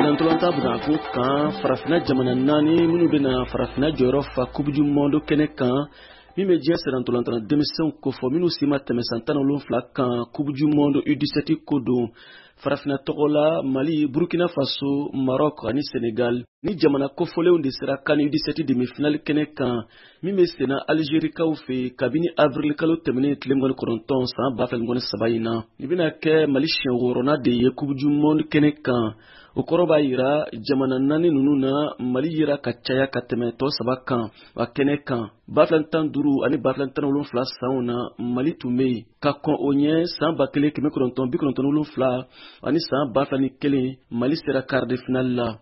senantolanta buna ko kan farafina jamana naani minnu bena farafina jɔyɔrɔ fa coupe du monde kɛnɛ kan min bɛ diɲɛ senantolantana denmisɛnw kofɔ minnu si ma tɛmɛ san 17 kan coupe du monde U17 ko don farafina tɔgɔ la Mali, Burkina Faso, Maroc ani Senegal ni jamana kofɔlenw de sera CAN U17 demi-finale kɛnɛ kan min bɛ senna Algérikaw fɛ kabini avril kalo tɛmɛnen tile 29 san 2023 in na. I bɛna kɛ Mali siɲɛ 6 de ye coupe du monde kɛnɛ kan. O kɔrɔ b'a yira jamana naani ninnu na Mali yera ka caya ka tɛmɛ tɔ 3 kan wa kɛnɛ kan 2015 ani 2017 sanw na Mali tun bɛ yen ka kɔn o ɲɛ san 1997 ani san 2001 Mali sera quart de finale la.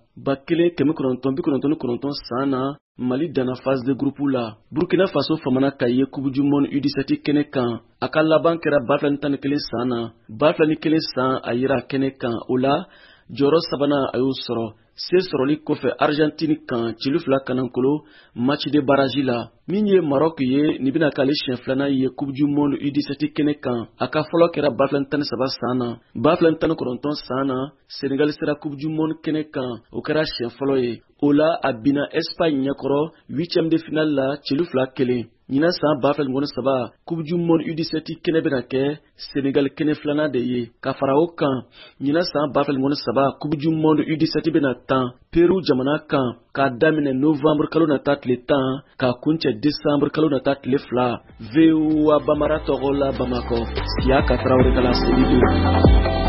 1999 san na Mali danna phase de groupe la. Burkina Faso famana ka ye coupe du monde U17 kɛnɛ kan a ka laban kɛra 2011 san na. 2011 san a yera kɛnɛ kan o la jɔyɔrɔ sabanan a y'o sɔrɔ se sɔrɔli kɔfɛ Argentine kan cili 2 kanankolo match de barrage la min ye Maroc ye ni bɛna k'ale siɲɛ 2nan ye coupe du monde U17 kɛnɛ kan a ka fɔlɔ kɛra 2013 san na. 2019 san na Senegal sera coupe du monde kɛnɛ kan o kɛra siɲɛ fɔlɔ ye. O la a bina Espagne ɲɛkɔrɔ 8e de finale la cili 2-1. Ɲina san 2013 coupe du monde U17 kɛnɛ bɛna kɛ Senegal kɛnɛ 2nan de ye. Ka fara o kan ɲina san 2013 coupe du monde U17 bɛna tan Peru jamana kan k'a daminɛ novembre kalo nata tile 10 k'a kuncɛ décembre kalo nata tile 2. VOA Bambara tɔgɔ la Bamakɔ Siya Katraoré ka la